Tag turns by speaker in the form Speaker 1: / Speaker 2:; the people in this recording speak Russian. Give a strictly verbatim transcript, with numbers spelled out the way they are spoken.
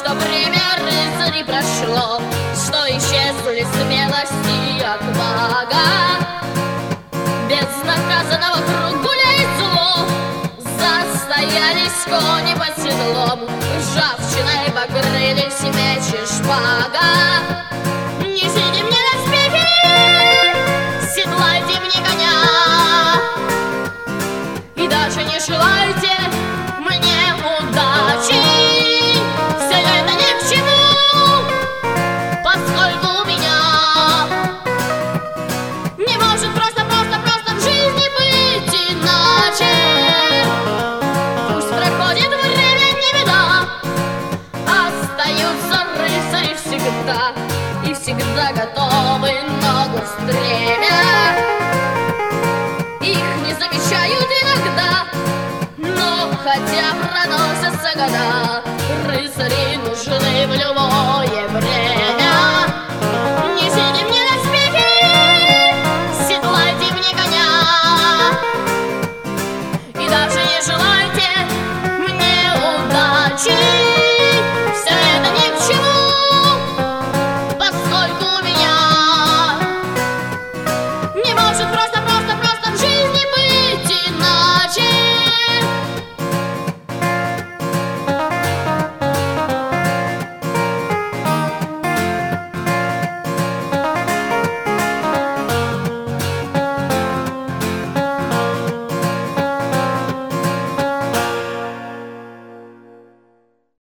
Speaker 1: что время рыцарей прошло, что исчезли смелость и отвага. Безнаказанного круг гуляет зло, застоялись кони под седлом, ржавчиной покрылись меч и шпага. Несите мне доспехи, седлайте мне коня, и даже не желайте мне удачи. Все это ни к чему, поскольку у меня не может просто, просто, просто в жизни быть иначе. Пусть проходит время, не беда, остаются рыцари всегда, и всегда готовы ногу в стремя. Их не замечают иногда, но хотя проносятся года, рыцари нужны в любое